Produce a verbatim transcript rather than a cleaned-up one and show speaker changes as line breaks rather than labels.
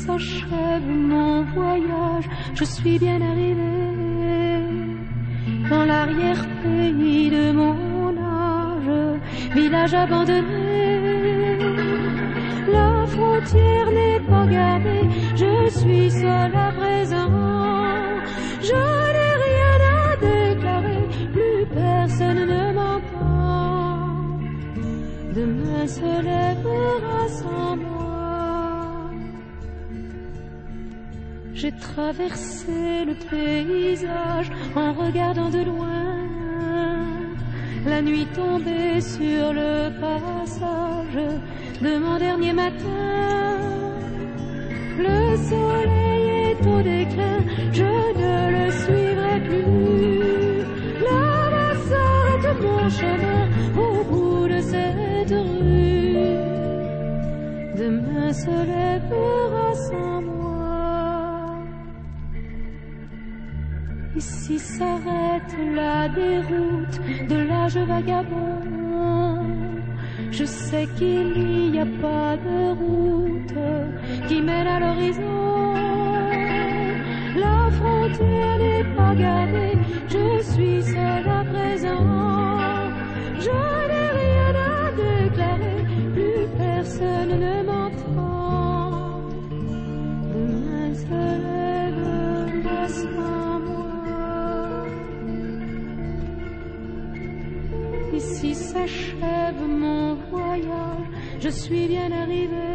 s'achève mon voyage, je suis bien arrivée dans l'arrière-pays de mon âge, village abandonné. La frontière n'est pas gardée, je suis seule à présent. Je n'ai rien à déclarer, plus personne ne m'entend. Demain se lèvera sans moi. J'ai traversé le paysage en regardant de loin la nuit tombée sur le passage de mon dernier matin. Le soleil est au déclin, je ne le suivrai plus. Là-bas s'arrête mon chemin au bout de cette rue. Demain se lèvera sans moi. Ici s'arrête la déroute de l'âge vagabond. Je sais qu'il n'y a pas de route qui mène à l'horizon. La frontière n'est pas gardée, je suis seule à présent. Je n'ai rien à déclarer, plus personne ne m'entend. Demain se lèvera sans moi. Ici s'achève mon voyage, je suis bien arrivée